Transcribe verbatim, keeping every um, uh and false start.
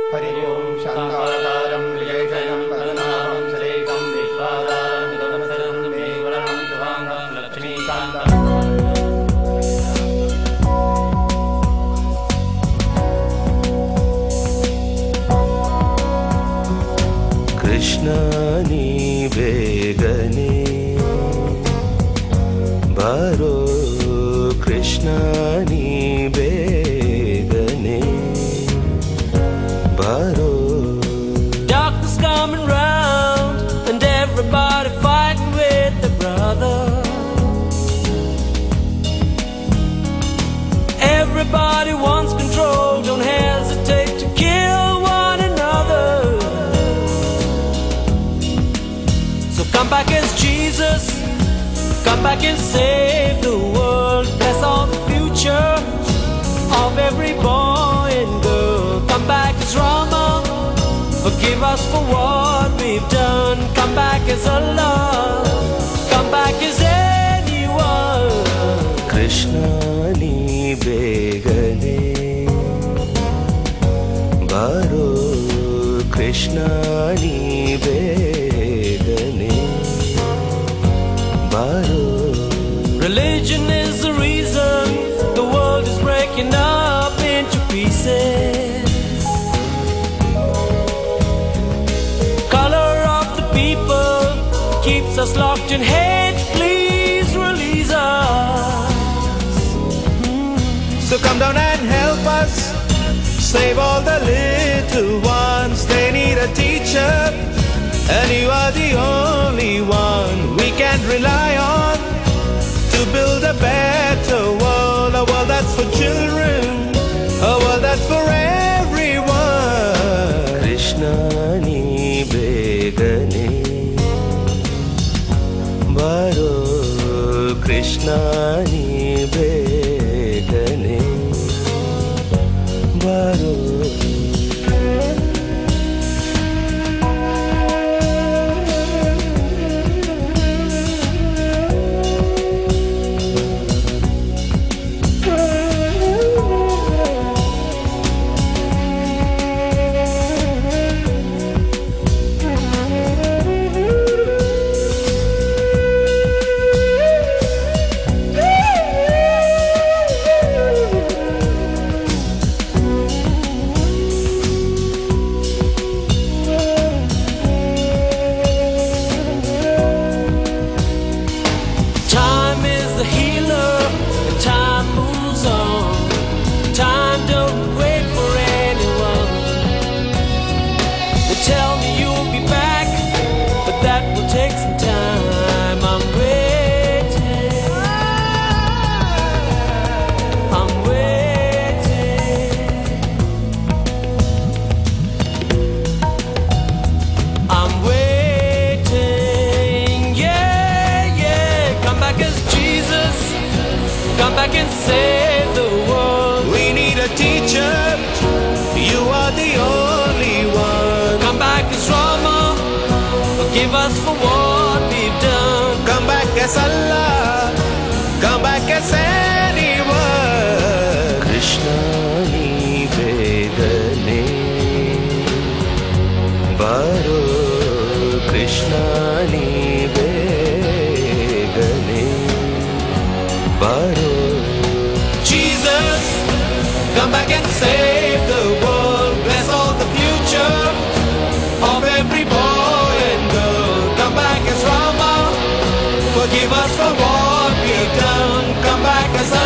हरि ओम शांताकारं त्रिजयशयनं पद्मनाभं सुरेशं विश्वाधारं गगनसदं मेघवर्णं शुभांगं लक्ष्मीकान्तं कृष्णा नी बेगने बारो कृष्णा नी बेगने बारो. Darkness coming round and everybody fighting with their brother. Everybody wants control, don't hesitate to kill one another. So come back as Jesus, come back and save the world. Bless all the future of every boy and girl. Come back as Rama, forgive us for what we've done. Come back as Allah, come back as anyone. Krishna ni begane baro Krishna ni begane baro. Religion is the reason the world is breaking up into pieces. Color of the people keeps us locked in hate. Please release us. So come down and help us save all the little ones. They need a teacher, and you are the only one we can rely on to build a better world. A world that's for children, a world that's for everyone. Krishna ni begane baro Krishna ni begane baro. Come back and save the world. We need a teacher, you are the only one. Come back as Rama, forgive us for what we've done. Come back as Allah, come back as anyone. Krishna ni begane baro Krishna ni begane baro. Jesus, come back and save the world. Bless all the future of every boy and girl. Come back as Rama, forgive us for what we've done. Come back as